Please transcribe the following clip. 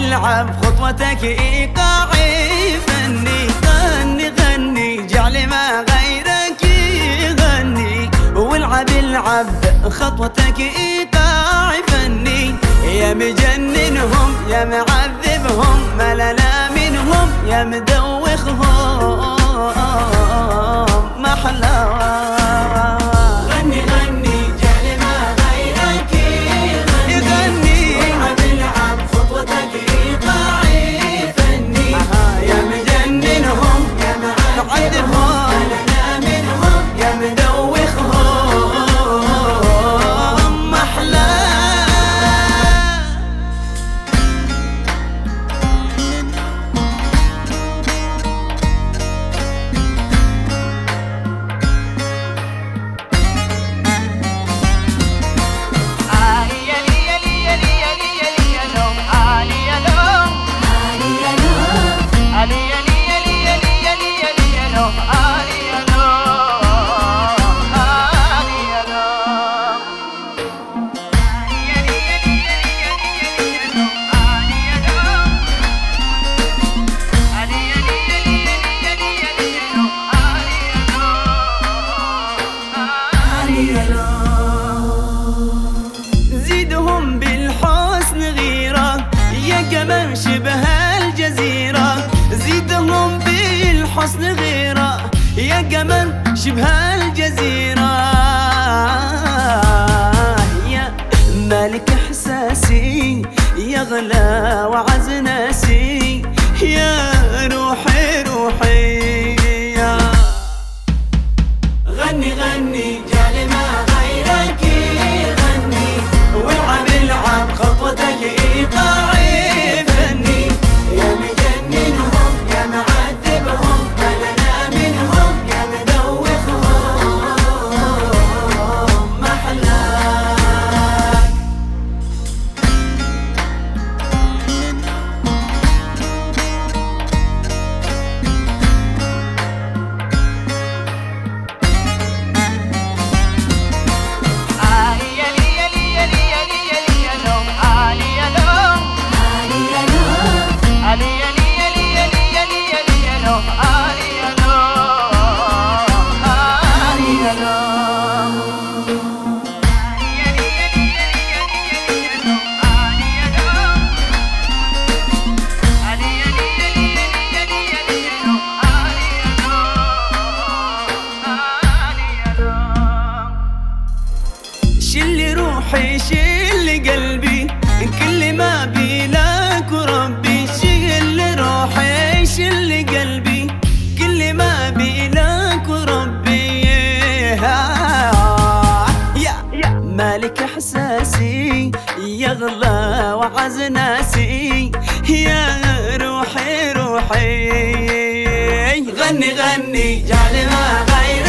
بالعب خطوتك ايقاعي فني. غني غني جعل ما غيرك يغني، والعب العب خطوتك ايقاعي فني. يا مجننهم يا معذبهم، مللا منهم يا مدوخهم محلاهم. زيدهم بالحسن غيرة يا جمال شبه الجزيرة. زيدهم بالحسن غيرة يا جمال شبه الجزيرة. يا مالك احساسي يا غلا وعز ناسي، يا روحي روحي. يا غني غني جعل ما غيرك يغني، والعب العب خطوتك ايقاعي فني. يا مجننهم يا معذبهم، ملنا منهم يا مدوخهم محلاك. شل روحي شل قلبي كل ما بيلاك ربي. شل روحي شل قلبي كل ما بيلاك ربي. يا مالك احساسي يا غلا وعز ناسي، يا روحي روحي. غني غني جعل ما غيرك